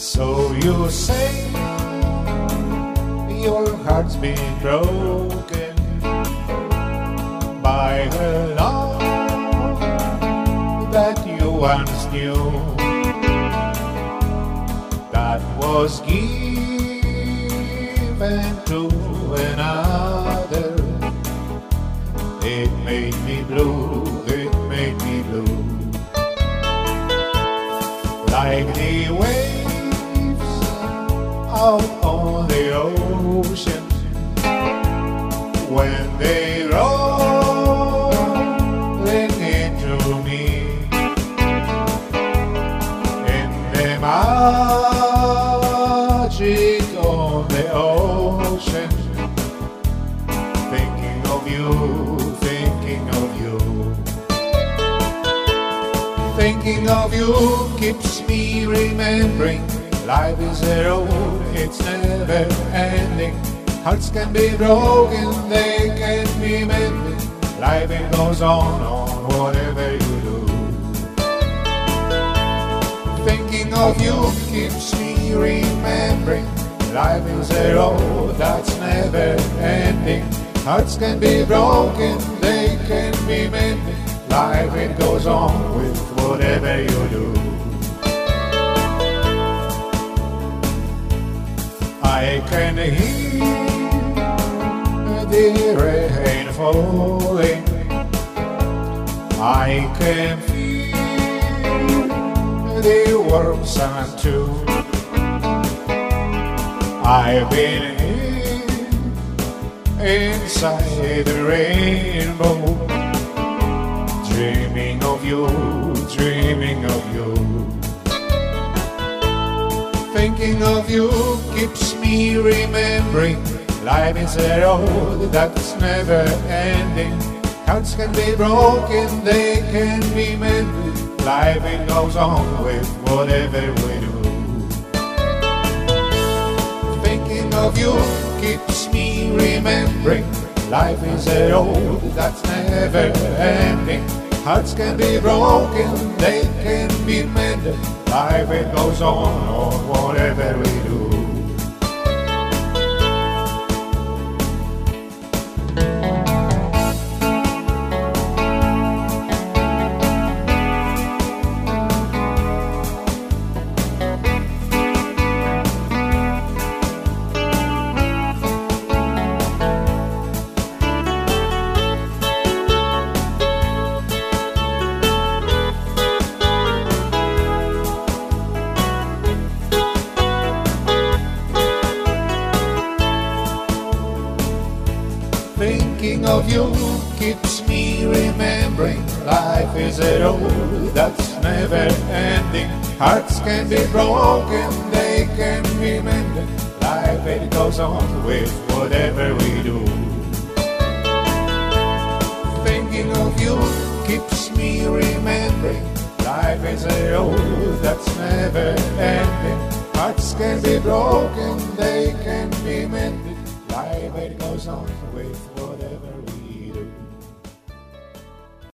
So you say your heart's been broken by a love that you once knew, that was given to another. It made me blue, it made me blue, like the waves out on the ocean when they rolling into me in the magic of the ocean, thinking of you, thinking of you. Thinking of you keeps me remembering life is a road, it's never ending. Hearts can be broken, they can be mended. Life it goes on whatever you do. Thinking of you keeps me remembering life is a road that's never ending. Hearts can be broken, they can be mended. Life it goes on with whatever you do. I can hear the rain falling, I can feel the warm sun too. I've been inside the rainbow, dreaming of you, dreaming of you. Thinking of you keeps me remembering life is a road that's never ending. Hearts can be broken, they can be mended. Life it goes on with whatever we do. Thinking of you keeps me remembering life is a road that's never ending. Hearts can be broken, they can be mended. Life it goes on whatever we do. Thinking of you keeps me remembering life is a road that's never ending. Hearts can be broken, they can be mended. Life it goes on with whatever we do. Thinking of you keeps me remembering life is a road that's never ending. Hearts can be broken, they can be mended. Life it goes on with whatever we do.